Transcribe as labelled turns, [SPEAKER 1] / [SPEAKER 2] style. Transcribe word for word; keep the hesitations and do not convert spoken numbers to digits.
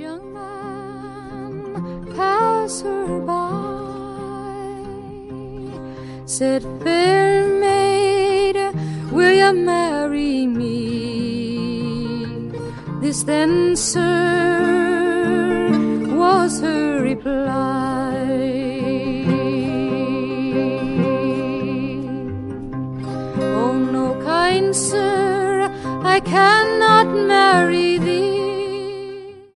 [SPEAKER 1] young man pass her by, said, "Fair maid, will you marry me?" This then, sir, was her reply. "Oh no, kind sir, I cannot marry thee.